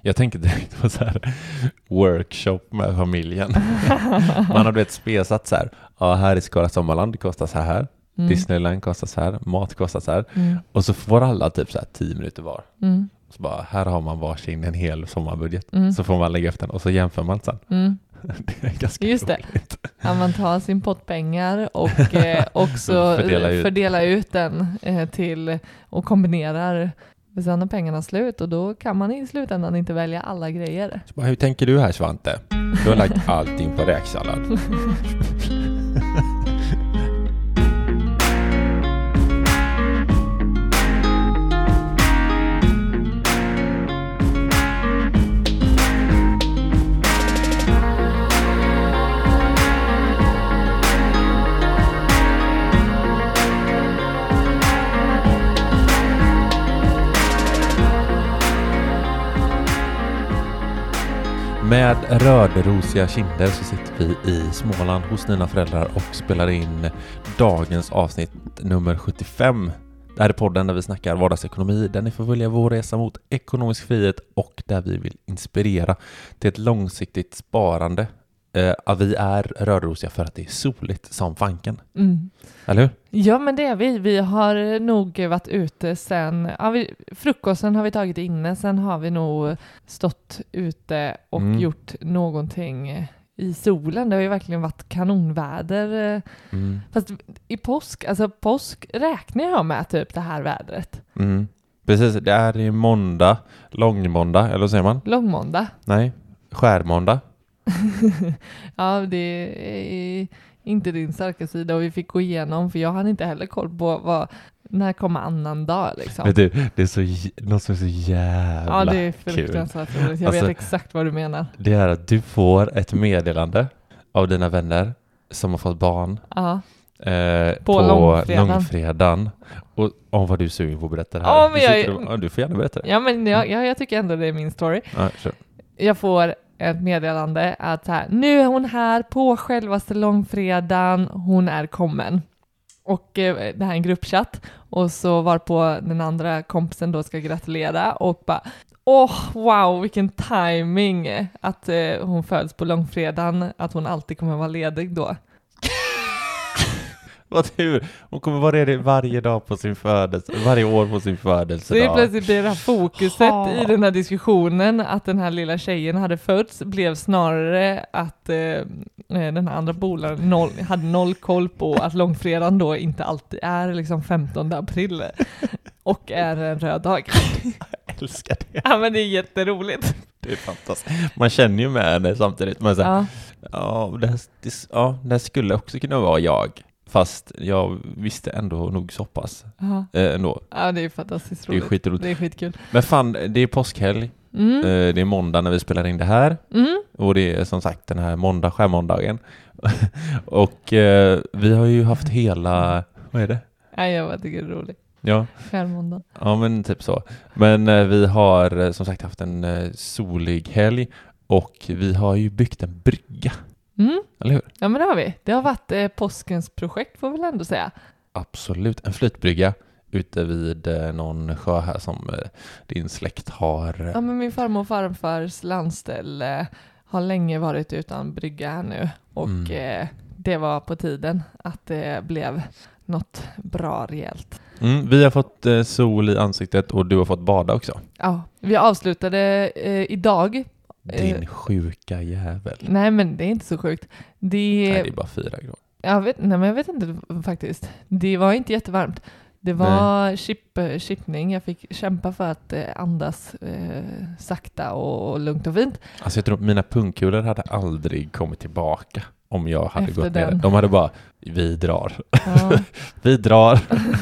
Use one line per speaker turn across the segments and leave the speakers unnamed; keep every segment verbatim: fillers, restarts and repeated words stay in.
Jag tänker direkt på så här workshop med familjen. Man har vet spesat så här. Ja, här i Skara Sommarland det kostar så här. Mm. Disneyland kostar så här. Mat kostar så här. Mm. Och så får alla typ så här tio minuter var. Mm. Så bara, här har man varsin en hel sommarbudget. Mm. Så får man lägga efter den och så jämför man sen. Mm. Det är ganska
Just
roligt.
Det. Ja, man tar sin pottpengar och eh, också fördela ut. fördela ut den eh, till och kombinerar. Sen är pengarna slut och då kan man i slutändan inte välja alla grejer.
Så bara, hur tänker du här Svante? Du har lagt allting på räksallad. Med rödrosiga kinder så sitter vi i Småland hos dina föräldrar och spelar in dagens avsnitt nummer sjuttiofem. Det här är podden där vi snackar vardagsekonomi, där ni får välja vår resa mot ekonomisk frihet och där vi vill inspirera till ett långsiktigt sparande. Eh, vi är rödrosiga för att det är soligt som fanken. Mm. Eller hur?
Ja, men det är vi. Vi har nog varit ute sen... Ja, vi, frukosten har vi tagit inne. Sen har vi nog stått ute och mm. gjort någonting i solen. Det har ju verkligen varit kanonväder. Mm. Fast i påsk, alltså påsk räknar jag med typ det här vädret.
Mm. Precis, det är i måndag. Långmåndag, eller vad säger man?
Långmåndag.
Nej, skärmåndag.
Ja, det är inte din starka sida och vi fick gå igenom för jag hade inte heller koll på vad, när kommer annan dag liksom.
Vet du, det är så, något som är så jävla
Ja, det är fruktansvärt roligt. Jag
alltså,
vet exakt vad du menar.
Det är att du får ett meddelande av dina vänner som har fått barn.
Ja.
Eh, på på långfredagen. långfredagen och om vad du suger på att berätta det här.
Ja, men
du,
jag,
och, ja, du får gärna berätta det.
Ja, men jag, jag, jag tycker ändå det är min story.
Ja, sure.
Jag får ett meddelande att här, nu är hon här på självaste långfredagen, hon är kommen. Och eh, det här är en gruppchatt och så var på den andra kompisen då ska gratulera och bara, åh oh, wow vilken timing att eh, hon föds på långfredagen, att hon alltid kommer vara ledig då.
Vad tur. Hon kommer vara ledig varje dag på sin födelse, varje år på sin födelse.
Så det plötsligt blir det här fokuset ha. i den här diskussionen att den här lilla tjejen hade fötts blev snarare att eh, den här andra bolaren noll, hade noll koll på att långfredagen då inte alltid är liksom femtonde april och är en röd dag.
Jag älskar det.
Ja, men det är jätteroligt.
Det är fantastiskt. Man känner ju med henne samtidigt. Man säger, ja, ja, det, här, det, ja, det skulle också kunna vara jag. Fast jag visste ändå nog så pass. Eh, ändå.
Ja, det är fantastiskt roligt.
Det är skitroligt.
Det är skitkul.
Men fan, det är påskhelg. Mm. Eh, det är måndag när vi spelar in det här. Mm. Och det är som sagt den här måndag, skärmåndagen. Och eh, vi har ju haft hela... Vad är det?
Ja, jag tycker det är roligt.
Ja.
Skärmåndag.
Ja, men typ så. Men eh, vi har eh, som sagt haft en eh, solig helg. Och vi har ju byggt en brygga.
Mm.
Eller hur?
Ja, men det har vi. Det har varit eh, påskens projekt får vi väl ändå säga.
Absolut. En flytbrygga ute vid eh, någon sjö här som eh, din släkt har. Eh.
Ja, men min farmor och farfars landställe eh, har länge varit utan brygga här nu. Och mm. eh, det var på tiden att det blev något bra rejält.
Mm, vi har fått eh, sol i ansiktet och du har fått bada också.
Ja, vi avslutade eh, idag.
Din sjuka jävel.
Nej, men det är inte så sjukt. Det,
nej, det är bara fyra grader.
Jag vet, nej, men jag vet inte faktiskt. Det var inte jättevarmt. Det var chip, chipning. Jag fick kämpa för att eh, andas eh, sakta och, och lugnt och fint.
Alltså jag tror att mina pungkulor hade aldrig kommit tillbaka om jag hade
efter
gått
den.
ner. De hade bara, vi drar. Ja. vi drar.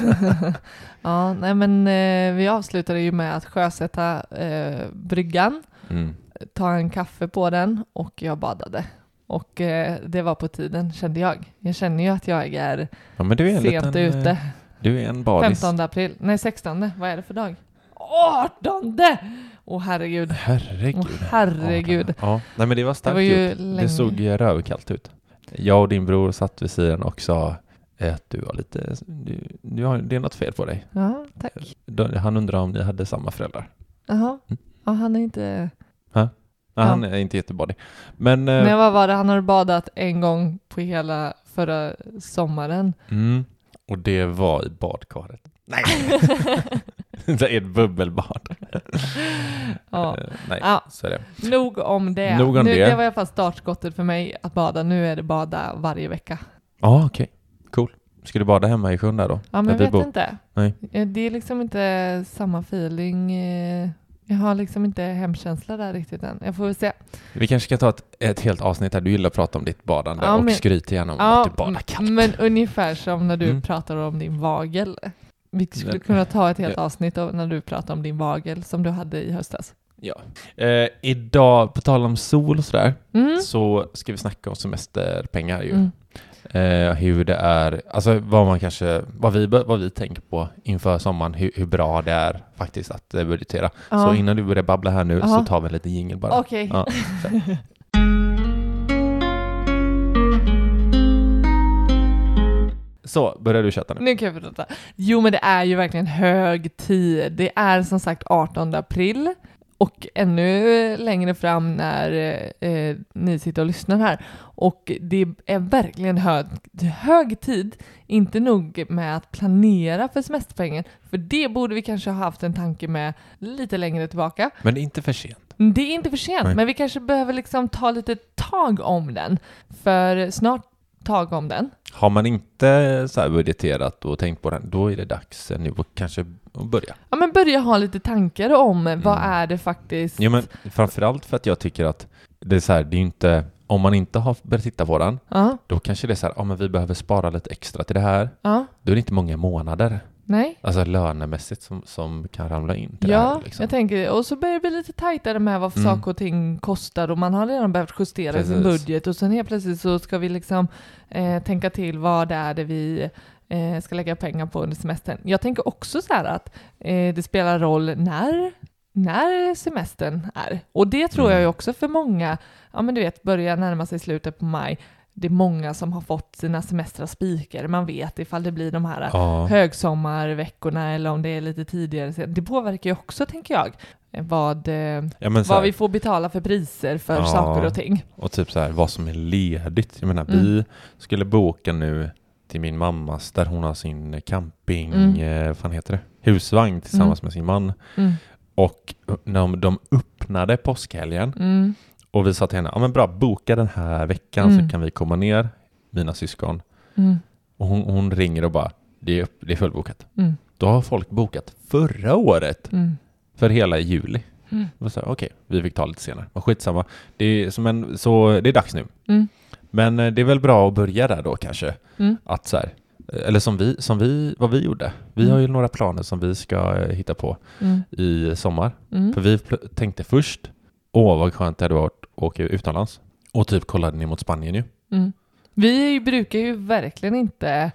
Ja, nej men eh, vi avslutade ju med att sjösätta eh, bryggan. Mm. Ta en kaffe på den och jag badade. Och eh, det var på tiden, kände jag. Jag känner ju att jag är,
ja, men du är
sent
liten,
ute.
Du är en badis.
femtonde april. Nej, sextonde. Vad är det för dag? artonde! Åh, herregud.
Herregud.
Åh, herregud.
Ja, nej men det var starkt
det var
gjort. Det såg ju rövkallt ut. Jag och din bror satt vid sidan och sa att du har lite... Du, du har, det är något fel på dig.
Ja, tack.
Han undrar om ni hade samma föräldrar.
Jaha. Mm. Ja, han är inte...
Ja,
Ja.
han är inte jättebadig. Men... eh,
Men vad var det? Han hade badat en gång på hela förra sommaren.
Mm, och det var i badkaret. Nej! Det är ett bubbelbad.
Ja.
Eh, nej,
Ja.
så är det.
Nog om det.
Nog om
nu,
det.
det var i alla fall startskottet för mig att bada. Nu är det bada varje vecka.
Ja, ah, okej. Okay. Cool. Ska du bada hemma i sjön där då?
Ja, men
Där
jag
vi
vet
bor?
inte.
Nej.
Eh, Det är liksom inte samma feeling. eh, Jag har liksom inte hemkänsla där riktigt än. Jag får väl se.
Vi kanske ska ta ett, ett helt avsnitt där du gillar att prata om ditt badande
Ja,
och
men-
skryta gärna om
Ja,
att du badar kallt.
men ungefär som när du
Mm.
pratar om din vagel. Vi skulle
Nej.
kunna ta ett helt
Ja.
avsnitt av när du pratar om din vagel som du hade i höstas.
Ja. Eh, idag, på tal om sol och sådär,
Mm.
så ska vi snacka om semesterpengar ju.
Mm.
Eh, hur det är, alltså vad man kanske, vad vi, vad vi tänker på inför sommaren, hur, hur bra det är faktiskt att eh, budgetera.
Ja.
Så innan du börjar babbla här nu
Ja.
så tar vi en liten jingle bara.
Okej.
Ja, så. Så, börjar du köta nu.
Nu kan jag prata. Jo, men det är ju verkligen hög tid. Det är som sagt artonde april och ännu längre fram när eh, ni sitter och lyssnar här. Och det är verkligen hög, hög tid. Inte nog med att planera för semesterpengen, för det borde vi kanske ha haft en tanke med lite längre tillbaka.
Men det är inte för sent.
Det är inte för sent,
Nej.
men vi kanske behöver liksom ta lite tag om den. För snart tag om den.
Har man inte så här budgeterat och tänkt på den, då är det dags nu att kanske börja.
Ja, men börja ha lite tankar om vad är det faktiskt.
Ja, men framförallt för att jag tycker att det är så här, det är inte, om man inte har börjat titta på den,
Ja,
då kanske det är så här, ja men vi behöver spara lite extra till det här.
ja,
Då är det inte många månader,
nej.
alltså lönemässigt som, som kan ramla in till det
Ja,
här. Liksom.
jag tänker, och så börjar det bli lite tajtare med vad
Mm.
saker och ting kostar och man har redan behövt justera sin
Precis.
budget och sen helt plötsligt så ska vi liksom eh, tänka till vad det är det vi eh, ska lägga pengar på under semestern. Jag tänker också så här att eh, det spelar roll när, när semestern är. Och det tror
Mm.
jag ju också för många, ja men du vet, börjar närma sig slutet på maj. Det är många som har fått sina semestrar spikar. Man vet ifall det blir de här
Ja.
högsommarveckorna eller om det är lite tidigare. Det påverkar ju också, tänker jag, vad, eh,
Ja, men så
vad
här,
vi får betala för priser för
Ja.
saker och ting.
och typ så här, vad som är ledigt. Jag menar,
Mm.
vi skulle boka nu till min mammas, där hon har sin camping,
Mm.
eh, vad fan heter det? Husvagn tillsammans
Mm.
med sin man.
Mm.
Och när de, de öppnade påskhelgen
Mm.
och vi sa till henne, ja men bra, boka den här veckan
Mm.
så kan vi komma ner, mina syskon.
Mm.
Och hon, hon ringer och bara, det är, upp, det är fullbokat.
Mm.
Då har folk bokat förra året
Mm.
för hela juli.
Mm.
Och så, okej, vi fick ta lite senare. Men skitsamma. Det är, som en, så det är dags nu.
Mm.
Men eh, det är väl bra att börja där då kanske.
Mm.
Att så här, eh, eller som vi, som vi, vad vi gjorde. Vi
Mm.
har ju några planer som vi ska eh, hitta på
Mm.
i sommar.
Mm.
För vi pl- tänkte först, åh vad skönt det hade varit att åka utomlands. Och typ kollade ner mot Spanien ju.
Mm. Vi brukar ju verkligen inte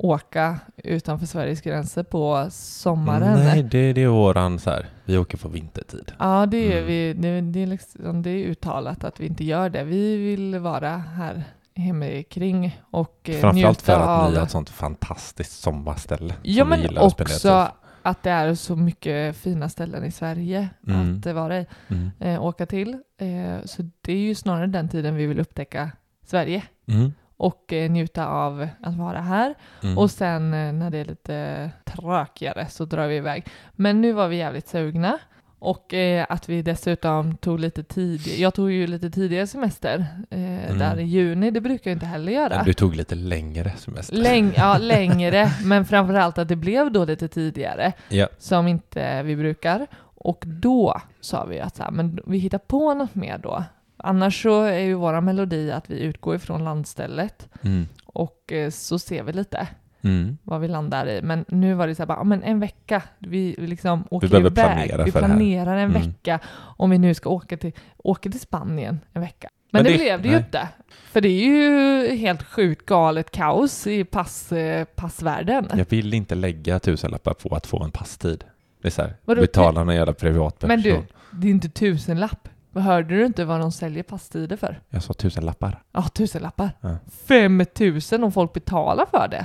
åka utanför Sveriges gränser på sommaren.
Nej, det, det är våran så här, vi åker på vintertid.
Ja, det är,
Mm.
vi, det, det, är liksom, det är uttalat att vi inte gör det. Vi vill vara här hemma kring och eh,
Framförallt för
njuta
att
av...
ni har ett sånt fantastiskt sommarställe.
Ja,
som vi
men
gillar att spendera
också
tid.
att det är så mycket fina ställen i Sverige
Mm.
att eh, vara i,
Mm.
eh, åka till. Eh, så det är ju snarare den tiden vi vill upptäcka Sverige
Mm.
och eh, njuta av att vara här.
Mm.
Och sen eh, när det är lite tråkigare så drar vi iväg. Men nu var vi jävligt sugna. Och eh, att vi dessutom tog lite tid. Jag tog ju lite tidigare semester eh,
Mm.
där i juni. Det brukar jag inte heller göra.
Du tog lite längre semester.
Läng- ja, längre. Men framförallt att det blev då lite tidigare.
Ja.
Som inte vi brukar. Och då sa vi att så här, men vi hittar på något mer då. Annars så är ju våra melodi att vi utgår ifrån landstället.
Mm.
Och eh, så ser vi lite
Mm.
vad vi landar i. Men nu var det så här, bara, ja, men en vecka. Vi vi liksom åker
behöver
iväg.
planera
vi
för det här.
planerar en
Mm.
vecka om vi nu ska åka till, åka till Spanien en vecka. Men,
Men
det,
det-
blev det ju
nej.
inte. För det är ju helt sjukt galet kaos i pass, eh, passvärlden.
Jag vill inte lägga tusenlappar på att få en passtid. Det är så här,
Vadå?
betala någon jävla privatperson.
Men du, det är inte tusenlapp. Hörde du inte vad de säljer passtider för?
Jag sa tusenlappar.
Ja, tusenlappar.
Ja.
Fem tusen om folk betalar för det.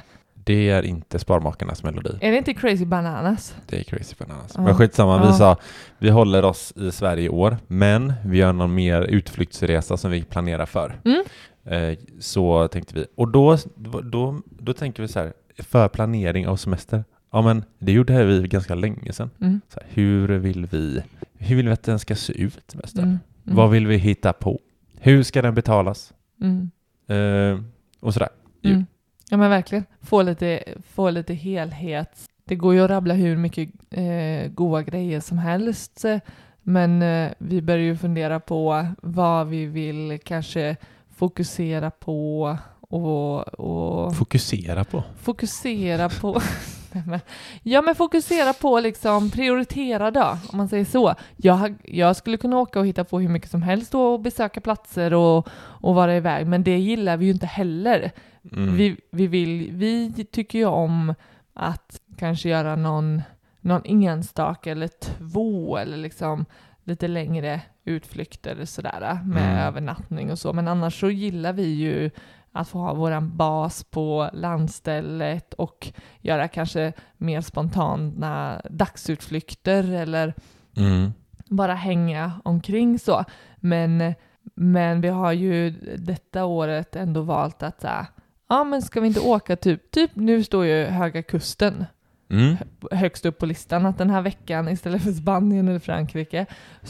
Det är inte Sparmakarnas melodi.
Är det inte Crazy Bananas?
Det är Crazy Bananas.
Ja.
Men skitsamma,
Ja.
vi sa vi håller oss i Sverige i år, men vi gör någon mer utflyktsresa som vi planerar för.
Mm.
Eh, så tänkte vi. Och då, då, då, då tänker vi så här, för planering av semester. Ja, men det gjorde vi ganska länge sedan.
Mm.
Så här, hur vill vi hur vill vi att den ska se ut, semestern?
Mm. Mm.
Vad vill vi hitta på? Hur ska den betalas?
Mm.
Eh, och sådär.
Mm. Ja men verkligen. Få lite, få lite helhet. Det går ju att rabbla hur mycket eh, goda grejer som helst. Men eh, vi börjar ju fundera på vad vi vill kanske fokusera på och, och
Fokusera på.
fokusera på ja men fokusera på liksom prioritera då, om man säger så. Jag, jag skulle kunna åka och hitta på hur mycket som helst och besöka platser och, och vara iväg, men det gillar vi ju inte heller.
Mm.
Vi, vi, vill, vi tycker ju om att kanske göra någon, någon enstaka eller två eller liksom lite längre utflykter sådär med
Mm.
övernattning och så, men annars så gillar vi ju att få ha våran bas på landstället och göra kanske mer spontana dagsutflykter eller
Mm.
bara hänga omkring så. Men, men vi har ju detta året ändå valt att säga, ja men ska vi inte åka typ, typ nu står ju Höga Kusten
Mm.
högst upp på listan, att den här veckan istället för Spanien eller Frankrike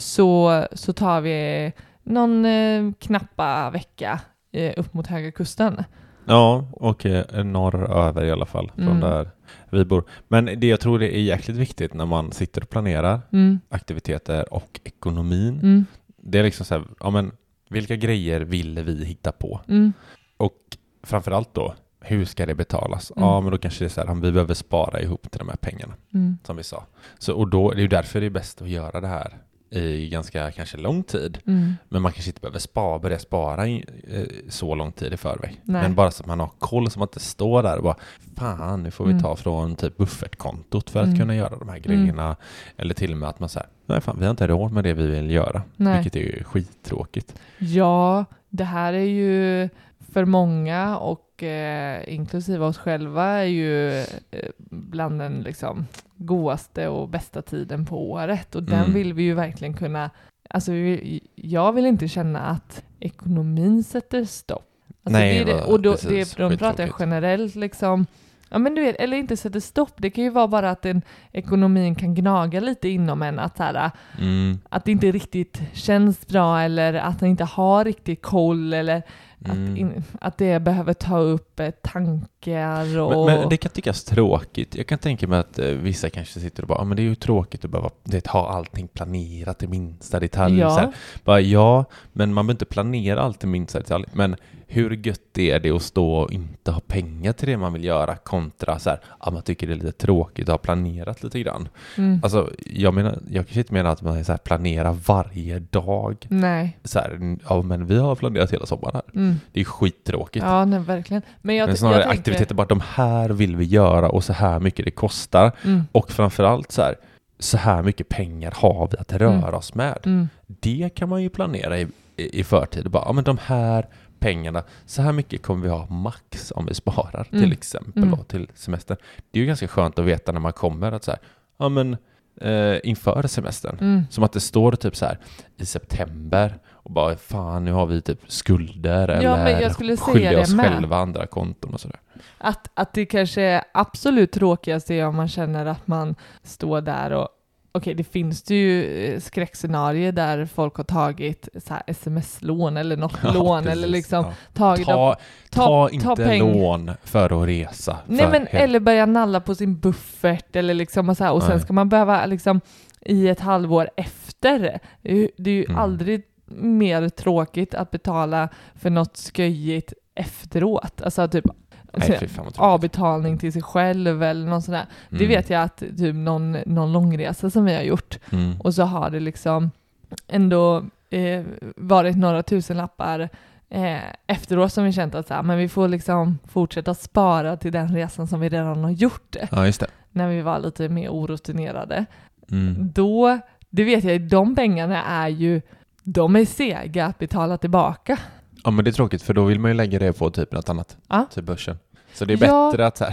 så, så tar vi någon eh, knappa vecka eh, upp mot Höga Kusten.
Ja, och eh, norröver i alla fall från
Mm.
där vi bor. Men det jag tror det är jäkligt viktigt när man sitter och planerar
Mm.
aktiviteter och ekonomin.
Mm.
Det är liksom så här, ja men vilka grejer vill vi hitta på?
Mm.
Och framförallt då, hur ska det betalas?
Mm.
Ja, men då kanske det är så här, vi behöver spara ihop till de här pengarna,
Mm.
som vi sa. Så, och då, det är ju därför det är bäst att göra det här i ganska kanske lång tid.
Mm.
Men man kanske inte behöver spara, börja spara i, eh, så lång tid i förväg.
Nej.
Men bara så att man har koll, så man inte står där och bara, fan, nu får vi
Mm.
ta från typ buffertkontot för att
Mm.
kunna göra de här grejerna. Eller till och med att man säger, nej fan, vi har inte råd med det vi vill göra.
Nej.
Vilket är ju skittråkigt.
Ja, det här är ju för många och eh, inklusive oss själva är ju eh, bland den liksom godaste och bästa tiden på året. Och den
Mm.
vill vi ju verkligen kunna, alltså vi, jag vill inte känna att ekonomin sätter stopp. Alltså
Nej,
det är det,
vad-
och då,
precis,
det, de pratar jag
skittråkigt.
generellt liksom. Ja men du vet, eller inte sätter stopp. Det kan ju vara bara att en ekonomin kan gnaga lite inom en, att så här,
Mm.
att det inte riktigt känns bra eller att man inte har riktigt koll eller
Mm.
att, in, att det behöver ta upp eh, tankar och...
Men, men det kan tyckas tråkigt. Jag kan tänka mig att eh, vissa kanske sitter och bara, ah, men det är ju tråkigt att behöva det, ha allting planerat i minsta detalj.
Ja.
Så här. Bara, ja, men man behöver inte planera allt i minsta detalj. Men hur gött är det att stå och inte ha pengar till det man vill göra kontra så här, ah, man tycker det är lite tråkigt att ha planerat lite grann.
Mm.
Alltså, jag menar, jag kanske inte menar att man så här, planerar varje dag.
Nej.
Så här, ja, men vi har planerat hela sommaren här.
Mm.
Det är skittråkigt.
Ja, nej, verkligen. Men jag,
Men snarare
jag tänker,
aktiviteter, bara de här vill vi göra och så här mycket det kostar.
Mm.
Och framförallt så här, så här mycket pengar har vi att röra
Mm.
oss med.
Mm.
Det kan man ju planera i, i, i förtid. Bara, ja, men de här pengarna, så här mycket kommer vi ha max om vi sparar
Mm.
till exempel
Mm.
då, till semestern. Det är ju ganska skönt att veta när man kommer att så här, ja men eh, inför semestern.
Mm.
Som att det står typ så här i september och bara fan, nu har vi typ skulder
Ja, men
eller
jag skulle säga
skyldiga
det
oss
med.
själva andra konton och sådär.
Att, att det kanske är absolut tråkigast är om man känner att man står där och okej, det finns det ju eh, skräckscenarier där folk har tagit så här sms-lån eller något
Ja,
lån
precis.
eller liksom
Ja.
tagit
Ta,
upp-
ta,
ta-
inte
ta peng.
lån för att resa.
Nej,
för
men
hel-
eller börja nalla på sin buffert eller liksom och så här, och sen
Nej.
ska man behöva liksom i ett halvår efter. Det är ju, det är ju
Mm.
aldrig mer tråkigt att betala för något sköjigt efteråt. Alltså typ
Nej, fy fan vad tråkigt.
avbetalning till sig själv eller något sånt där. Det
Mm.
vet jag att typ någon, någon långresa som vi har gjort
Mm.
och så har det liksom ändå eh, varit några tusenlappar eh, efteråt som vi känt att så här, men vi får liksom fortsätta spara till den resan som vi redan har gjort
Ja, just det.
när vi var lite mer orutinerade.
Mm.
Då, det vet jag, de pengarna är ju, de är sega att betala tillbaka.
Ja, men det är tråkigt för då vill man ju lägga det på typ något annat.
Ja.
Typ börsen. Så det är
Ja.
bättre att så här,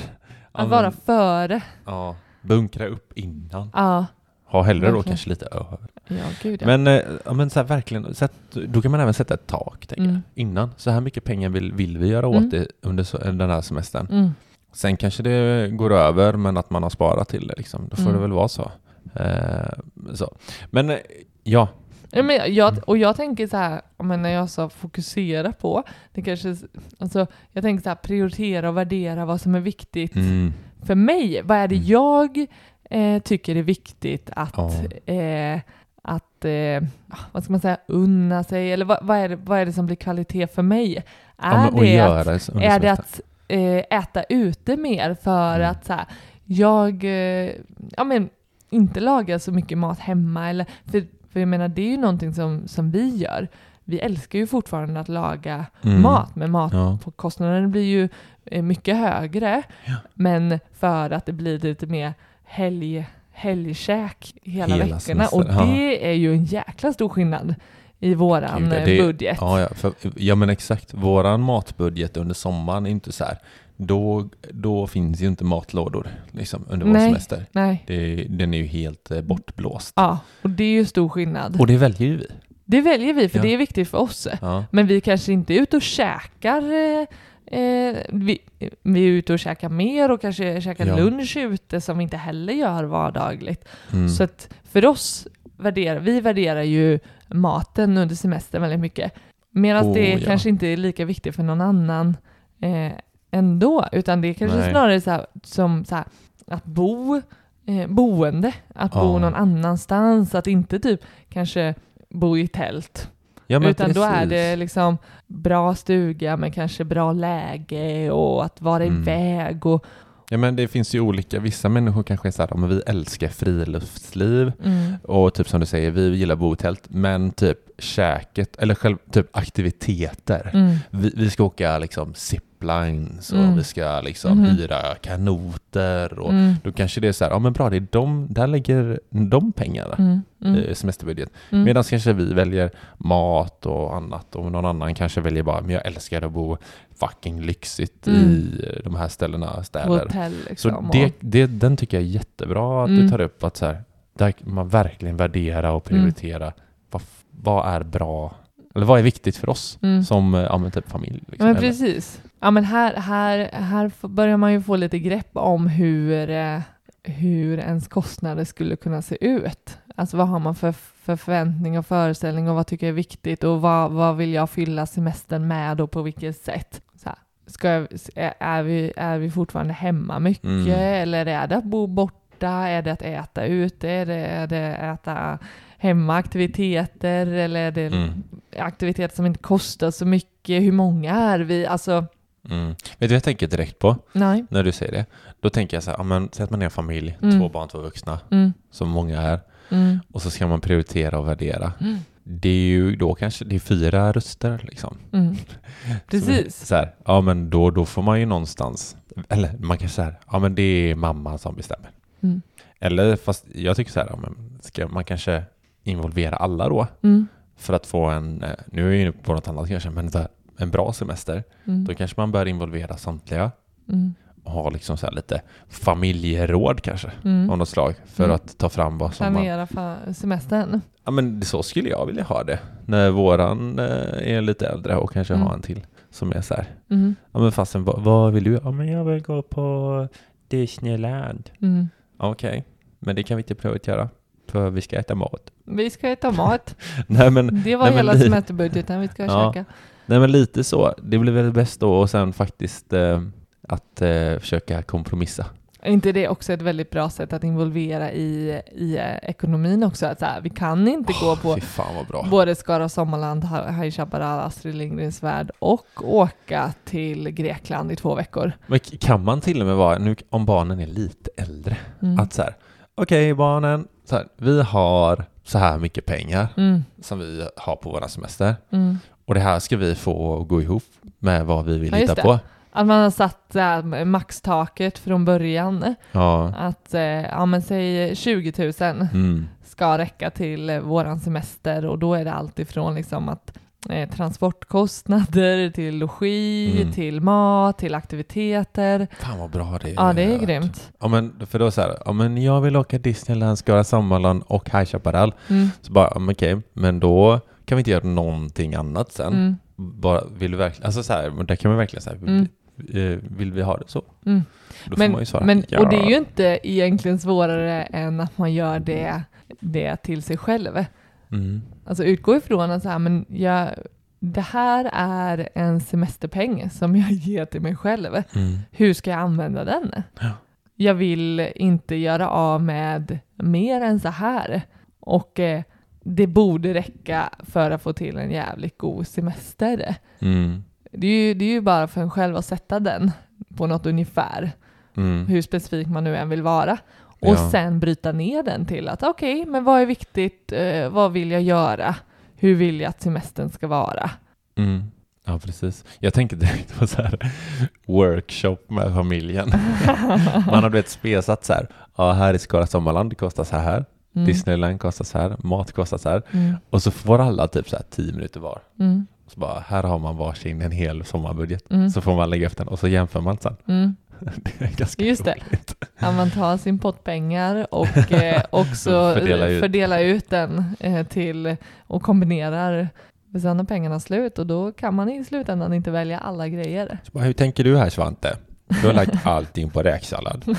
Att vara
men,
före.
Ja, bunkra upp innan.
Ja.
Ha hellre
Verkligen.
då kanske lite över.
Ja, gud ja.
Men, eh, ja, men så här, verkligen, sätt, då kan man även sätta ett tak, tänker
Mm.
jag. Innan. Så här mycket pengar vill, vill vi göra åt
Mm.
det under så, den här semestern.
Mm.
Sen kanske det går över, men att man har sparat till det. Liksom. Då får
Mm.
det väl vara så. Eh, så. Men eh, ja.
Ja, men jag, och jag tänker så här, men när jag sa fokusera på, det kanske, alltså, jag tänker så här, prioritera och värdera vad som är viktigt
Mm.
för mig. Vad är det
Mm.
jag eh, tycker är viktigt att,
Ja.
eh, att eh, vad ska man säga, unna sig? Eller vad, vad, är det, vad är det som blir kvalitet för mig? Är
Ja, men, och
det
göra
att,
det under
är det
semestern.
att eh, äta ute mer för
Mm.
att så här, jag eh, ja, men, inte lagar så mycket mat hemma? Eller, för, för jag menar, det är ju någonting som, som vi gör. Vi älskar ju fortfarande att laga
Mm.
mat, men mat
Ja.
på kostnaden blir ju eh, mycket högre.
Ja.
Men för att det blir lite mer helg, helgkäk hela,
Hela
veckorna.
semester,
Och
ja.
det är ju en jäkla stor skillnad i våran
Gud,
eh,
det-
budget.
Ja, ja, för, ja, men exakt. Våran matbudget under sommaren är inte så här. Då, då finns ju inte matlådor liksom, under vår
Nej.
semester.
Nej.
Det, den är ju helt eh, bortblåst.
Ja, och det är ju stor skillnad.
Och det väljer ju vi.
Det väljer vi, för
Ja.
det är viktigt för oss.
Ja.
Men vi kanske inte är ute och käkar. Eh, eh, vi, vi är ute och käkar mer och kanske käkar
Ja.
lunch ute som vi inte heller gör vardagligt.
Mm.
Så att för oss värderar vi värderar ju maten under semestern väldigt mycket. Medan
Oh,
det
ja.
kanske inte är lika viktigt för någon annan eh, ändå. Utan det är kanske
Nej.
snarare så här, som så här, att bo, eh, boende. Att
Ja.
bo någon annanstans. Att inte typ kanske bo i tält.
Ja, men
Utan då är
precis.
det liksom bra stuga men kanske bra läge och att vara
Mm.
iväg. Och,
Ja, men det finns ju olika. Vissa människor kanske är så här, ja, men vi älskar friluftsliv.
mm,
Och typ som du säger, vi gillar bo i tält. Men typ käket, eller själv, typ aktiviteter.
mm,
Vi, vi ska åka liksom ziplines och
Mm.
vi ska liksom
Mhm.
hyra kanoter. Och
mm,
då kanske det är så här, ja men bra, det är de, där lägger de pengarna.
mm, mm,
i semesterbudget.
mm.
Medan kanske vi väljer mat och annat och någon annan kanske väljer bara, men jag älskar att bo fucking lyxigt
Mm.
i de här ställena, städer.
Hotell liksom.
Så
och-
det, det, den tycker jag är jättebra att
Mm.
du tar upp, att så här, där man verkligen värderar och prioriterar vad, vad är bra, eller vad är viktigt för oss
Mm.
som ja, men typ familj.
Ja,
Liksom.
men
Eller-
precis. Ja, men här, här, här f- börjar man ju få lite grepp om hur, eh, hur ens kostnader skulle kunna se ut. Alltså vad har man för, för förväntning och föreställning och vad tycker jag är viktigt och vad, vad vill jag fylla semestern med och på vilket sätt. Så här, ska jag, är, är, vi, är vi fortfarande hemma mycket
Mm.
eller är det att bo borta? Är det att äta ute? Är det, är det äta hemma aktiviteter eller är det
Mm.
aktiviteter som inte kostar så mycket? Hur många är vi? Alltså,
Mm. Vet du vad jag tänker direkt på
nej.
när du säger det? Då tänker jag så här, ja, men säg att man är en familj,
Mm.
två barn, två vuxna,
Mm,
som många är,
mm,
och så ska man prioritera och värdera.
mm,
Det är ju då kanske det är fyra röster liksom.
mm. Precis.
Så här, ja men då, då får man ju någonstans, eller man kan säga, ja men det är mamma som bestämmer.
Mm,
Eller fast jag tycker så här, ja, men ska man kanske involvera alla då
mm,
för att få en, eh, nu är jag inne på något annat kanske, men så här, en bra semester.
mm,
Då kanske man bör involvera samtliga
mm,
och ha liksom så här lite familjeråd kanske
mm.
av något slag för
Mm.
att ta fram vad som man...
Planera för semestern.
Ja men så skulle jag vilja ha det när våran eh, är lite äldre och kanske
Mm.
ha en till som är så här.
Mm,
Ja men fastän, vad, vad vill du? Ja men jag vill gå på Disneyland.
mm.
Okej, men det kan vi inte prioritera för vi ska äta mat.
Vi ska äta mat.
nej men,
Det var
nej, men
hela
li-
semesterbudgeten vi ska
Ja.
käka.
nej men lite så, det blir väl bäst då och sen faktiskt eh, att eh, försöka kompromissa.
Är inte det också ett väldigt bra sätt att involvera i, i eh, ekonomin också? Att så här, vi kan inte gå på
Fy fan vad bra.
både Skara Sommarland, Ha- High Chaparral, Astrid Lindgrens Värld och åka till Grekland i två veckor.
Men k- kan man till och med vara, nu om barnen är lite äldre,
Mm.
att så här, okej barnen, så här, vi har så här mycket pengar
Mm.
som vi har på våra semester
Mm.
och det här ska vi få gå ihop med vad vi vill
Ja, just
hitta
det.
på.
Att man har satt äh, maxtaket från början.
Ja.
Att eh, ja, men säg tjugo tusen
Mm.
ska räcka till eh, våran semester och då är det allt ifrån liksom att eh, transportkostnader, till logi,
Mm.
till mat, till aktiviteter.
Fan vad bra det är.
Ja, det är grymt.
Ja, men för då så här, ja men jag vill åka Disneyland, Skara Sommarland och High Chaparral.
Mm.
Så bara, ja, men okej, men då kan vi inte göra någonting annat sen.
Mm.
Bara, vill du verkligen, alltså så här, men där kan man verkligen säga,
Mm.
vill, vill vi ha det så?
Mm.
Då
Men,
får man ju svara,
men,
ja.
och det är ju inte egentligen svårare än att man gör det, det till sig själv.
Mm.
Alltså utgå ifrån att så här, men jag, det här är en semesterpeng som jag ger till mig själv.
Mm.
Hur ska jag använda den?
Ja.
Jag vill inte göra av med mer än så här. Och eh, det borde räcka för att få till en jävligt god semester.
Mm.
Det är ju, det är ju bara för en själv att sätta den på något ungefär.
Mm.
Hur specifik man nu än vill vara. Och
Ja.
sen bryta ner den till att okej, okay, men vad är viktigt? Eh, vad vill jag göra? Hur vill jag att semestern ska vara?
Mm. Ja, precis. Jag tänker direkt på så här workshop med familjen. Man har du vet spesat så här. Ja, här i Skara Sommarland det kostar så här.
Mm.
Disneyland kostar så här. Mat kostar så här.
Mm.
Och så får alla typ så här tio minuter var.
Mm.
Så bara, här har man varsin en hel sommarbudget.
Mm.
Så får man lägga efter den och så jämför man sen.
Mm.
Det är ganska
Just det.
roligt.
Att man tar sin pott pengar och eh, också
Fördela ut.
fördela ut den eh, till och kombinerar. För sen är pengarna slut och då kan man i slutändan inte välja alla grejer.
Så bara, hur tänker du här Svante? Du har lagt allting på räksallad.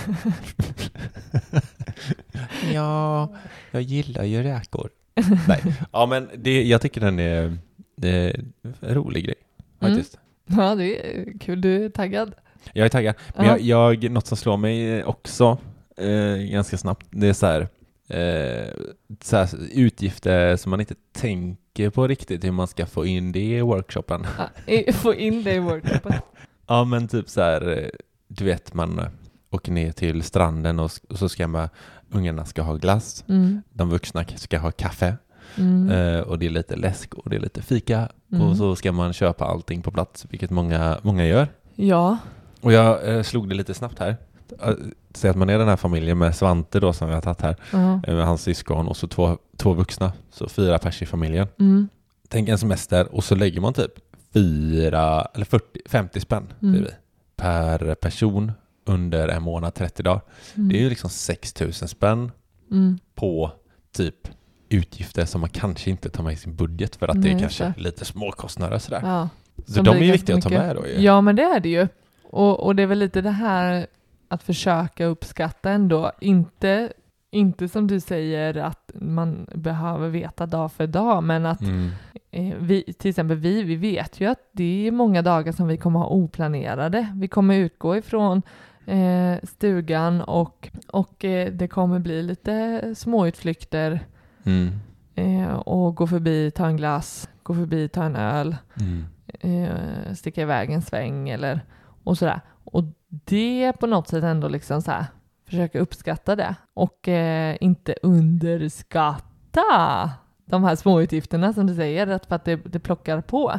Ja, jag gillar ju räkor. Nej, ja men det, jag tycker den är, det är en rolig grej faktiskt.
Mm. Ja, det är kul. Du är taggad.
Jag är taggad. Men
Ja.
jag, jag, något som slår mig också eh, ganska snabbt, det är så här, eh, så här utgifter som man inte tänker på riktigt hur man ska få in det i workshopen.
Ja, i- få in det i workshopen.
Ja, men typ så här, eh, du vet man eh, åker ner till stranden och, och så ska man, ungarna ska ha glass,
Mm.
de vuxna ska ha kaffe
Mm.
eh, och det är lite läsk och det är lite fika
Mm.
och så ska man köpa allting på plats, vilket många, många gör.
Ja.
Och jag eh, slog det lite snabbt här. Eh, Säg att man är den här familjen med Svante då som vi har tagit här,
Ja.
eh, med hans syskon och så två, två vuxna, så fyra pers i familjen.
Mm.
Tänk en semester och så lägger man typ fyra eller fyrtio, femtio spänn
Mm.
säger vi, per person under en månad, trettio dagar.
Mm.
Det är ju liksom sex tusen spänn
Mm.
på typ utgifter som man kanske inte tar med i sin budget för att
Nej,
det är
just
kanske
det.
lite småkostnader och sådär.
Ja.
Så
Som
de
blir
är ju
ganska
viktiga att ta
mycket.
med då ju.
Ja, men det är det ju. Och, och det är väl lite det här att försöka uppskatta ändå. Inte, inte som du säger att man behöver veta dag för dag, men att
Mm.
eh, vi, till exempel vi, vi vet ju att det är många dagar som vi kommer ha oplanerade. Vi kommer utgå ifrån eh, stugan och, och eh, det kommer bli lite småutflykter
Mm.
eh, och gå förbi, ta en glass, gå förbi, ta en öl.
Mm.
Eh, sticka iväg en sväng eller och sådär. Och det på något sätt ändå liksom så här, försöka uppskatta det och eh, inte underskatta de här små utgifterna som du säger, att för att det, det plockar på.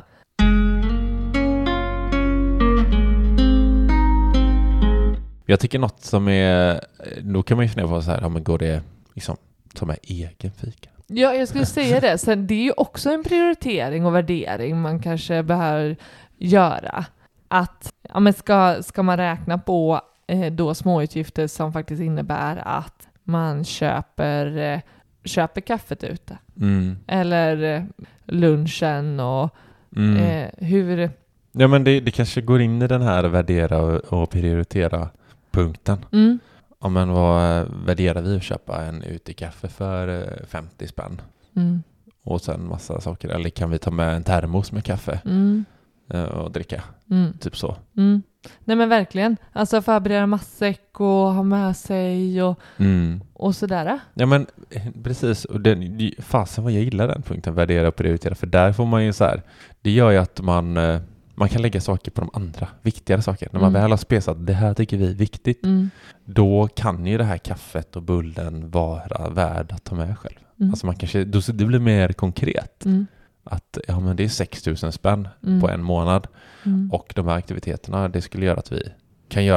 Jag tycker något som är, då kan man ju fundera på så här, ja, men går det liksom som är egen fika?
Ja, jag skulle säga det. Sen det är ju också en prioritering och värdering man kanske behöver göra. Att ja, men ska, ska man räkna på eh, då småutgifter som faktiskt innebär att man köper, eh, köper kaffet ute.
Mm.
Eller eh, lunchen och
Mm.
eh, hur...
Ja, men det, det kanske går in i den här värdera och, och prioritera punkten.
Mm,
Ja, men vad värderar vi att köpa en utekaffe för eh, femtio spänn?
mm,
Och sen massa saker. Eller kan vi ta med en termos med kaffe
mm,
eh, och dricka?
mm,
Typ så.
mm. Nej men verkligen. Alltså förbereda matsäck och ha med sig och,
Mm.
och sådär.
Ja, men eh, precis. Och den, fasen vad jag gillar den punkten, värdera och prioritera. För där får man ju så här, det gör ju att man, eh, man kan lägga saker på de andra, viktigare saker. När man
Mm.
väl har spesat, det här tycker vi är viktigt.
Mm,
Då kan ju det här kaffet och bullen vara värd att ta med själv.
mm,
Alltså man kanske, då, det blir mer konkret.
mm,
Att ja, men det är sex tusen spänn
mm,
på en månad.
mm,
Och de här aktiviteterna, det skulle göra att vi kan göra de här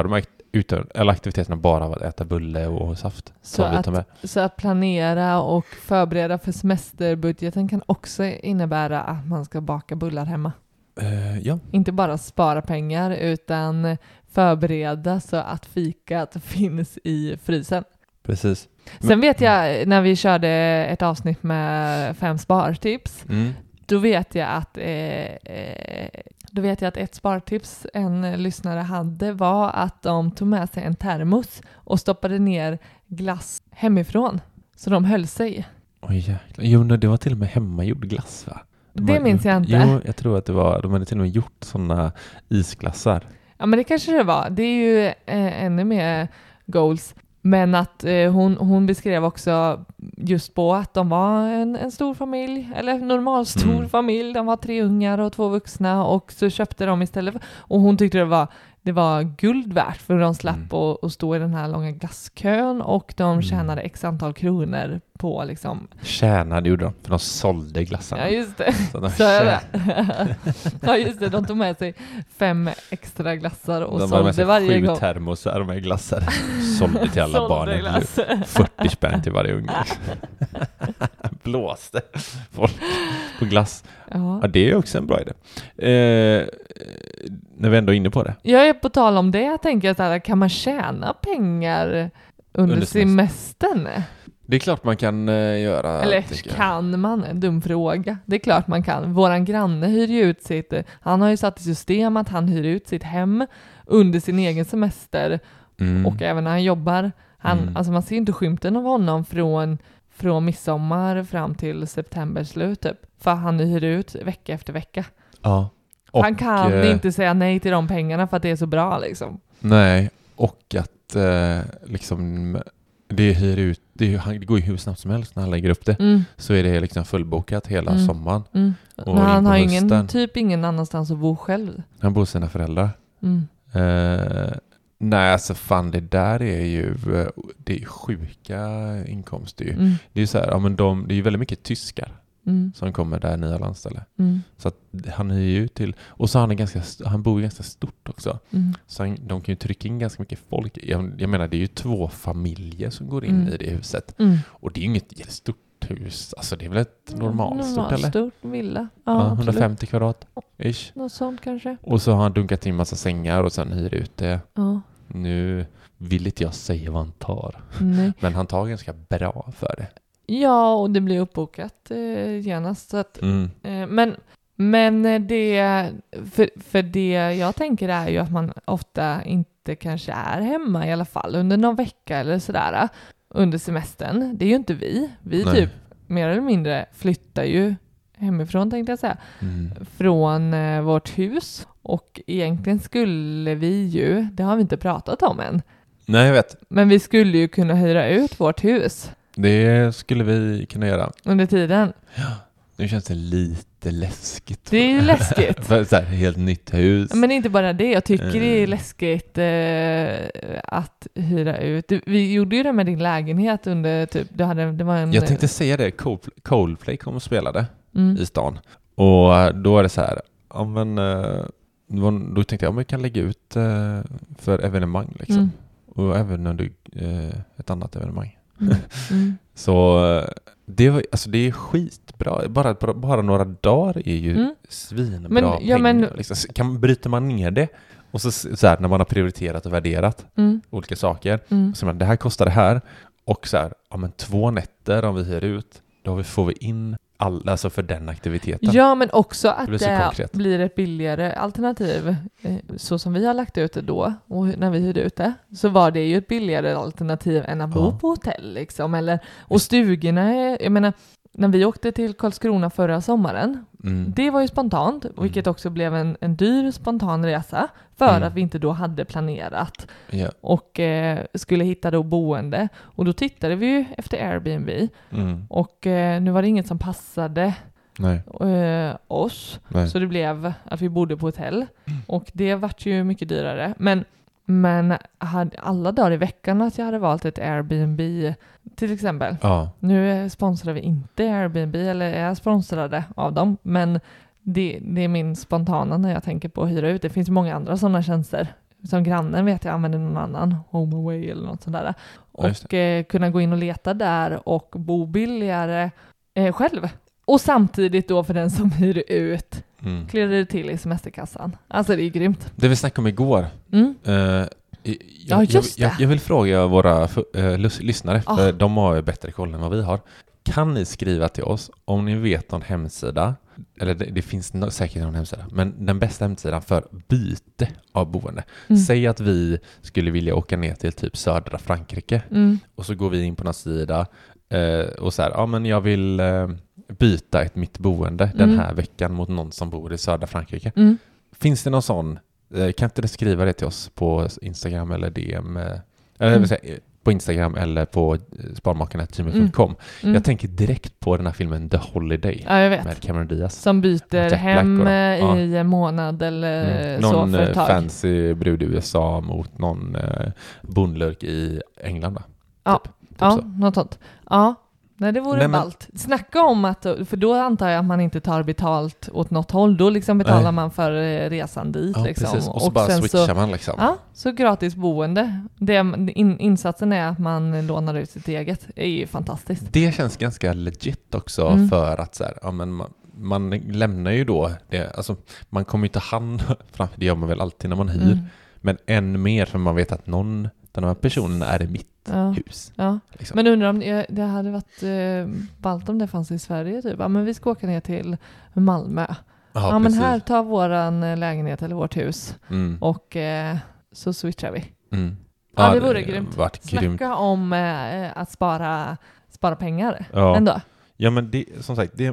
utan, eller aktiviteterna bara av att äta bulle och saft.
Så att, så att planera och förbereda för semesterbudgeten kan också innebära att man ska baka bullar hemma.
Uh, ja.
Inte bara spara pengar utan förbereda så att fikat finns i frysen.
Precis.
Sen vet jag, när vi körde ett avsnitt med fem spartips,
mm.
då vet jag att eh, då vet jag att ett spartips en lyssnare hade var att de tog med sig en termos och stoppade ner glass hemifrån. Så de höll sig.
Oj jäklar. Jo, det var till och med hemmagjord glass, va? De
det
har,
minns jag inte.
Jo, jag tror att det var, de hade till och med gjort sådana isglassar.
Ja, men det kanske det var. Det är ju eh, ännu mer goals. Men att eh, hon, hon beskrev också just på att de var en, en stor familj, eller normal stor mm. familj. De var tre ungar och två vuxna och så köpte de istället. För, och hon tyckte det var, det var guld värt för de slapp mm. att, att stå i den här långa glasskön och de mm. tjänade x antal kronor på liksom...
Tjänade gjorde de, för de sålde glassarna.
Ja, just det.
Så de
så det. Ja, just det. De tog med sig fem extra glassar och de sålde varje gång.
Sju termosar med glassar. Sålde till alla barnen. fyrtio spänn till varje unge. Blåste folk på glass. Ja. Ja, det är också en bra idé. Eh, när vi ändå är inne på det.
Jag är på tal om det. Jag tänker att här, kan man tjäna pengar under, under semestern?
Det är klart man kan uh, göra.
Eller kan man? En dum fråga. Det är klart man kan. Våran granne hyr ju ut sitt... Han har ju satt i system att han hyr ut sitt hem under sin egen semester. Mm. Och även när han jobbar. Han, mm. Alltså man ser inte skymten av honom från, från midsommar fram till september slut typ. För han hyr ut vecka efter vecka.
Ja.
Och, han kan eh, inte säga nej till de pengarna för att det är så bra liksom.
Nej, och att eh, liksom... Det hyr ut, det, är, det går ju hur snabbt som helst när han lägger upp det. Mm. Så är det liksom fullbokat hela
mm.
sommaren.
Mm. Och men han har ingen, typ ingen annanstans att bo själv.
Han bor hos sina föräldrar. Mm. Eh, nej, alltså fan, det där är ju det är sjuka inkomster ju. Mm. Det är ju så här, ja, men de, det är ju väldigt mycket tyskar. Mm. Som kommer där nya landställe. Mm. Så att han är ju till... Och så han är ganska... Han bor ju ganska stort också. Mm. Så han, de kan ju trycka in ganska mycket folk. Jag, jag menar, det är ju två familjer som går in mm. i det huset. Mm. Och det är ju inget stort hus. Alltså det är väl ett normalstort,
normal
eller?
Stort villa.
Ja, ja, hundrafemtio kvadrat. Ish.
Något sånt kanske.
Och så har han dunkat in massa sängar och sen hyr ut det.
Ja.
Nu vill inte jag säga vad han tar.
Nej.
Men han tar ganska bra för det.
Ja, och det blir uppbokat eh, genast. Så att,
mm.
eh, men, men det, för, för det jag tänker är ju att man ofta inte kanske är hemma i alla fall under någon vecka eller sådär under semestern. Det är ju inte vi. Vi
Nej.
typ mer eller mindre flyttar ju hemifrån tänkte jag säga.
Mm.
Från eh, vårt hus. Och egentligen skulle vi ju, det har vi inte pratat om än.
Nej, jag vet.
Men vi skulle ju kunna hyra ut vårt hus.
Det skulle vi kunna göra.
Under tiden.
Ja, nu känns det lite läskigt.
Det är ju läskigt.
För så här, helt nytt hus.
Men inte bara det. Jag tycker mm. det är läskigt eh, att hyra ut. Du, vi gjorde ju det med din lägenhet under typ... Du hade, det var en,
jag tänkte säga det. Coldplay, Coldplay kom och spelade mm. i stan. Och då är det så här... Ja, men, då tänkte jag att vi kan lägga ut eh, för evenemang. Liksom. Mm. Och även under eh, ett annat evenemang. Mm. Mm. Så det, var, alltså det är skitbra. Bara, bara, bara några dagar är ju mm. svinbra men, ja, pengar. Men... Liksom. Kan, bryter man ner det och så, så här, när man har prioriterat och värderat mm. olika saker. Mm. Så man, det här kostar det här. Och så här, ja, men två nätter om vi hyr ut, då får vi in all, alltså för den aktiviteten.
Ja, men också att det, det blir ett billigare alternativ. Så som vi har lagt ut det då, och när vi hyrde ut det, så var det ju ett billigare alternativ än att bo ja. på hotell. Liksom. Eller, och stugorna, är, jag menar, när vi åkte till Karlskrona förra sommaren, mm. det var ju spontant, vilket också blev en, en dyr spontan resa, för mm. att vi inte då hade planerat
yeah.
och eh, skulle hitta då boende. Och då tittade vi ju efter Airbnb
mm.
och eh, nu var det inget som passade
Nej.
Eh, oss.
Nej.
Så det blev att vi bodde på hotell mm. och det vart ju mycket dyrare. Men Men hade alla dagar i veckan att jag hade valt ett Airbnb till exempel.
Ja.
Nu sponsrar vi inte Airbnb eller är sponsrade av dem. Men det, det är min spontana när jag tänker på att hyra ut. Det finns många andra sådana tjänster som grannen vet jag använder någon annan, HomeAway eller något sånt där.
Ja,
och eh, kunna gå in och leta där och bo billigare eh, själv. Och samtidigt då för den som hyr ut mm. klirrar det till i semesterkassan. Alltså det är grymt.
Det vi snackade om igår.
Mm.
Uh, jag,
ja, just
jag,
det.
Jag, jag vill fråga våra uh, lyssnare,
oh.
för de har ju bättre koll än vad vi har. Kan ni skriva till oss om ni vet någon hemsida, eller det, det finns no- säkert någon hemsida, men den bästa hemsidan för byte av boende. Mm. Säg att vi skulle vilja åka ner till typ södra Frankrike
mm.
och så går vi in på någon sida uh, och så här, ja men jag vill uh, byta ett mitt boende mm. den här veckan mot någon som bor i södra Frankrike. Mm. Finns det någon sån? Uh, kan inte du skriva det till oss på Instagram eller D M? Uh, eller mm. säga, på Instagram eller på sparmakarna punkt gmail punkt com. Mm. Mm. Jag tänker direkt på den här filmen The Holiday
ja, jag vet.
Med Cameron Diaz.
Som byter hem i ja. en månad eller mm. så
någon
för ett tag.
fancy brud i U S A mot någon eh, bondlurk i England. Va?
Ja,
typ. Typ
ja
så.
något sånt. Ja, nej det vore
nej,
ballt. Men... Snacka om att, för då antar jag att man inte tar betalt åt något håll. Då liksom betalar nej. man för resan dit.
Ja,
liksom.
precis. Och så och bara switchar så, man liksom.
Ja, så gratis boende. Det, in, insatsen är att man lånar ut sitt eget. Det är ju fantastiskt.
Det känns ganska legit också mm. för att så här, ja, men man, man lämnar ju då det, alltså, man kommer ju ta hand fram, det gör man väl alltid när man hyr. Mm. Men än mer för man vet att någon den här personen är i mitt ja. hus.
Ja.
Liksom.
Men undrar om det, det hade varit eh, ballt om det fanns i Sverige typ. Ja, men vi ska åka ner till Malmö. Aha, ja, men här tar våran lägenhet eller vårt hus mm. och eh, så switchar vi. Mm. Ja, ja, det vore det grymt. Snacka grymt. om eh, att spara, spara pengar
ja.
ändå.
Ja, men det, som sagt, det,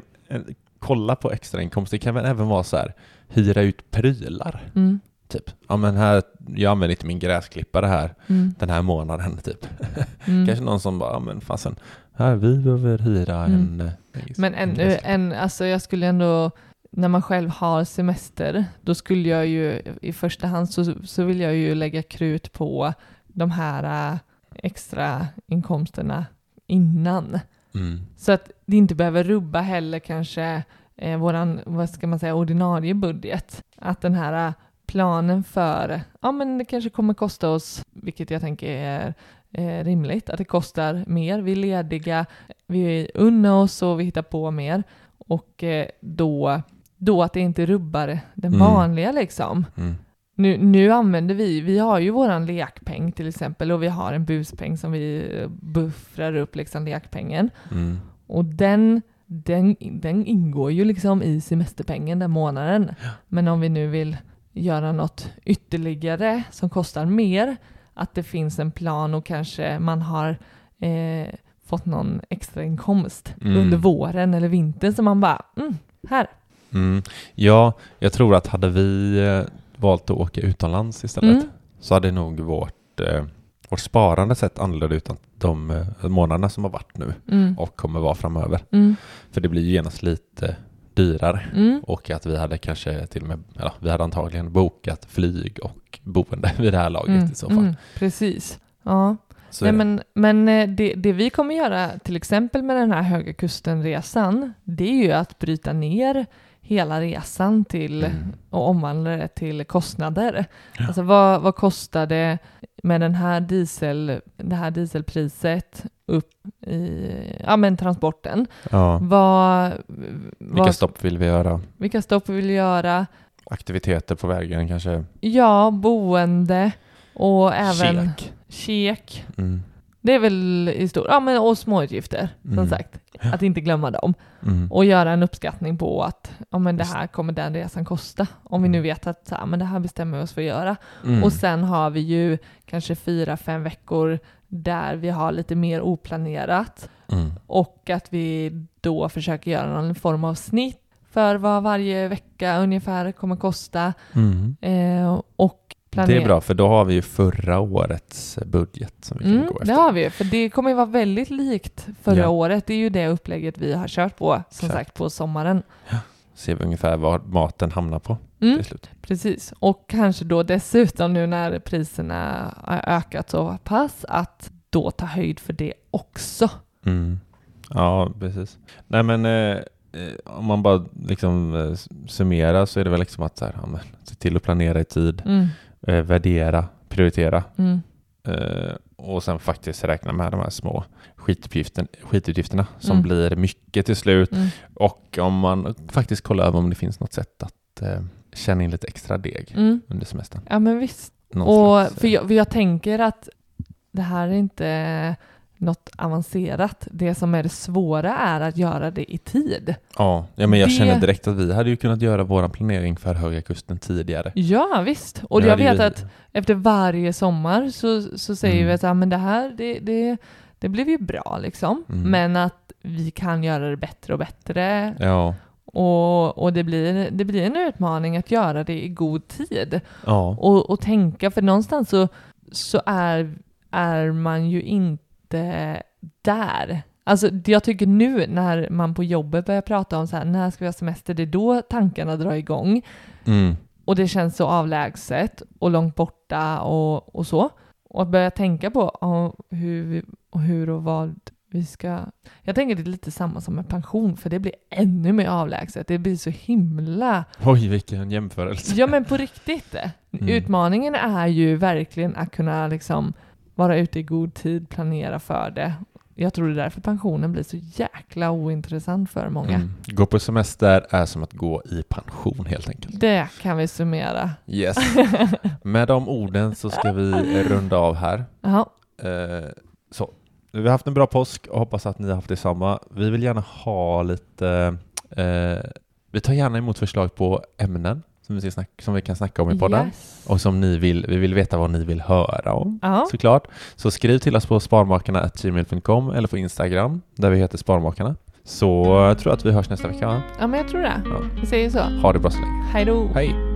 kolla på extrainkomster. Det kan väl även vara så här, hyra ut prylar. Mm. Typ. Ja, men här, jag använder inte min gräsklippare här mm. den här månaden typ. Mm. Kanske någon som bara, ja men fasen, här vi behöver hyra mm. en...
Men en, en, en, alltså jag skulle ändå, när man själv har semester, då skulle jag ju i första hand så, så vill jag ju lägga krut på de här äh, extra inkomsterna innan. Mm. Så att det inte behöver rubba heller kanske eh, våran, vad ska man säga, ordinarie budget. Att den här äh, planen för, ja men det kanske kommer kosta oss, vilket jag tänker är eh, rimligt, att det kostar mer. Vi är lediga, vi unnar oss och vi hittar på mer. Och eh, då, då att det inte rubbar den mm. vanliga liksom. Mm. Nu, nu använder vi, vi har ju våran lekpeng till exempel och vi har en buspeng som vi buffrar upp liksom lekpengen. Mm. Och den, den, den ingår ju liksom i semesterpengen den månaden. Ja. Men om vi nu vill göra något ytterligare som kostar mer, att det finns en plan och kanske man har eh, fått någon extra inkomst mm. under våren eller vintern som man bara, mm, här.
Mm. Ja, jag tror att hade vi eh, valt att åka utomlands istället mm. så hade nog vårt, eh, vårt sparande sett annorlunda ut än de eh, månaderna som har varit nu mm. och kommer vara framöver. Mm. För det blir ju genast lite dyrare mm. och att vi hade kanske till och med, ja, vi hade antagligen bokat flyg och boende vid det här laget mm. i så fall. Mm.
Precis. Ja. Nej, men men det, det vi kommer göra till exempel med den här Höga Kusten-resan, det är ju att bryta ner hela resan till mm. och omvandla det till kostnader. Ja. Alltså vad, vad kostar det med den här diesel, det här dieselpriset upp i ja, men transporten? Ja. Vad,
vilka vad, stopp vill vi göra?
Vilka stopp vill vi göra?
Aktiviteter på vägen kanske?
Ja, boende och även
Kek.
Kek. Mm. Det är väl i stor, ja men och småutgifter mm. som sagt. Att inte glömma dem. Mm. Och göra en uppskattning på att ja, men det här kommer den resan kosta. Om vi nu vet att ja, men det här bestämmer vi oss för att göra. Mm. Och sen har vi ju kanske fyra, fem veckor där vi har lite mer oplanerat. Mm. Och att vi då försöker göra någon form av snitt för vad varje vecka ungefär kommer kosta. Mm. Eh, och planera.
Det är bra, för då har vi ju förra årets budget som vi kan mm, gå efter.
Det har vi, för det kommer ju vara väldigt likt förra ja. året. Det är ju det upplägget vi har kört på, som Klart. sagt, på sommaren. Ja.
Ser vi ungefär vad maten hamnar på
mm,
till slut.
Precis, och kanske då dessutom nu när priserna har ökat så pass att då ta höjd för det också.
Mm. Ja, precis. Nej men eh, om man bara liksom eh, summerar så är det väl liksom att så här, ja, men, se till att planera i tid. Mm. eh, värdera, prioritera.
Mm.
Eh, och sen faktiskt räkna med de här små skitutgiften, skitutgifterna som
Mm.
blir mycket till slut.
Mm.
Och om man faktiskt kollar över om det finns något sätt att eh, känna in lite extra deg
Mm.
under semestern.
Ja, men visst.
Någon
Och
slags,
för jag, för jag tänker att det här är inte något avancerat. Det som är det svåra är att göra det i tid.
Ja, ja men jag
det...
känner direkt att vi hade ju kunnat göra vår planering för Höga Kusten tidigare.
Ja, visst. Och
Nu
jag
hade
vet
vi...
att efter varje sommar så, så säger
Mm.
vi att ja, men det här, det, det, det blev ju bra liksom.
Mm.
Men att vi kan göra det bättre och bättre.
Ja.
Och, och det, blir, det blir en utmaning att göra det i god tid.
Ja.
Och, och tänka, för någonstans så, så är, är man ju inte där. Alltså jag tycker nu när man på jobbet börjar prata om så här, när ska vi ha semester, det är då tankarna drar igång.
Mm.
Och det känns så avlägset och långt borta och, och så. Och att börja tänka på oh, hur, och hur och vad vi ska... Jag tänker det är lite samma som med pension, för det blir ännu mer avlägset. Det blir så himla...
Oj, vilken jämförelse.
Ja, men på riktigt.
Mm.
Utmaningen är ju verkligen att kunna liksom vara ute i god tid, planera för det. Jag tror det är därför pensionen blir så jäkla ointressant för många.
Mm. Gå på semester är som att gå i pension helt enkelt.
Det kan vi summera.
Yes. Med de orden så ska vi runda av här.
Jaha.
Eh, så. Vi har haft en bra påsk och hoppas att ni har haft detsamma. Vi vill gärna ha lite... Eh, vi tar gärna emot förslag på ämnen som vi, ska snacka, som vi kan snacka om i podden.
Yes.
Och som ni vill, vi vill veta vad ni vill höra om.
Ja.
Såklart. Så skriv till oss på sparmakarna at gmail dot com eller på Instagram där vi heter Sparmakarna. Så jag tror att vi hörs nästa vecka. Va?
Ja, men jag tror det.
Ja.
Vi säger så.
Ha det bra så länge.
Hej då.
Hej!